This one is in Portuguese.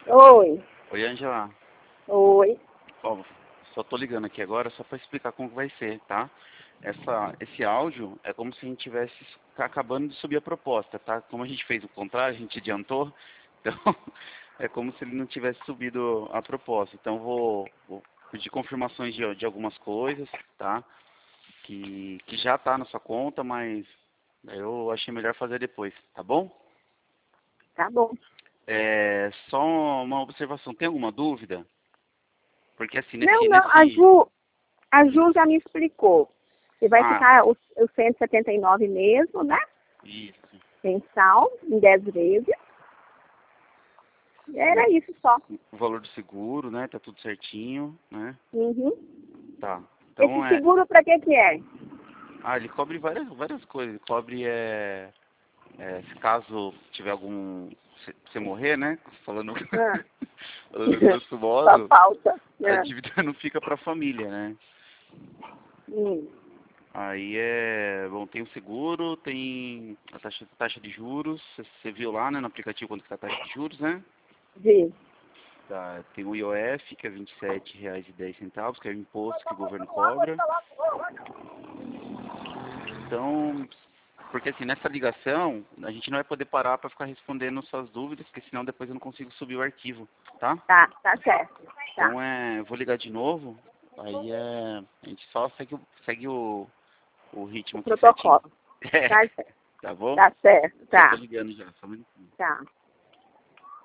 Oi. Oi, Angela. Oi. Ó, só tô ligando aqui agora só para explicar como que vai ser, tá? Esse áudio é como se a gente tivesse acabando de subir a proposta, tá? Como a gente fez o contrário, a gente adiantou, então é como se ele não tivesse subido a proposta. Então vou pedir confirmações de algumas coisas, tá? Que já tá na sua conta, mas eu achei melhor fazer depois, tá bom? Tá bom. Só uma observação, tem alguma dúvida? Porque assim, Não. A Ju já me explicou. Que vai Ah, ficar o 179 mesmo, né? isso. Mensal, em 10 vezes. O, Era isso só. o valor do seguro, né? Tá tudo certinho, né? Uhum. Tá. Esse Então seguro pra que é? ele cobre várias coisas. Ele cobre se caso tiver algum. Se você morrer, né? Falando, Ah. falando grosso Só modo, falta. a Ah. dívida não fica pra família, né? Hum. Aí bom, tem o seguro, tem a taxa de juros, você viu lá, né, no aplicativo quanto que tá a taxa de juros, né? Diz. Tá, tem o IOF, que é R$ 27,10, que é o imposto que o governo cobra. Então, porque assim, nessa ligação, a gente não vai poder parar para ficar respondendo suas dúvidas, porque senão depois eu não consigo subir o arquivo, tá? Tá certo. Tá. Então, eu vou ligar de novo, aí a gente só segue o O ritmo aqui certinho. protocolo. É, Tá certo. tá bom? Tá certo. Já tô Tá. ligando já, só um minutinho. Tá.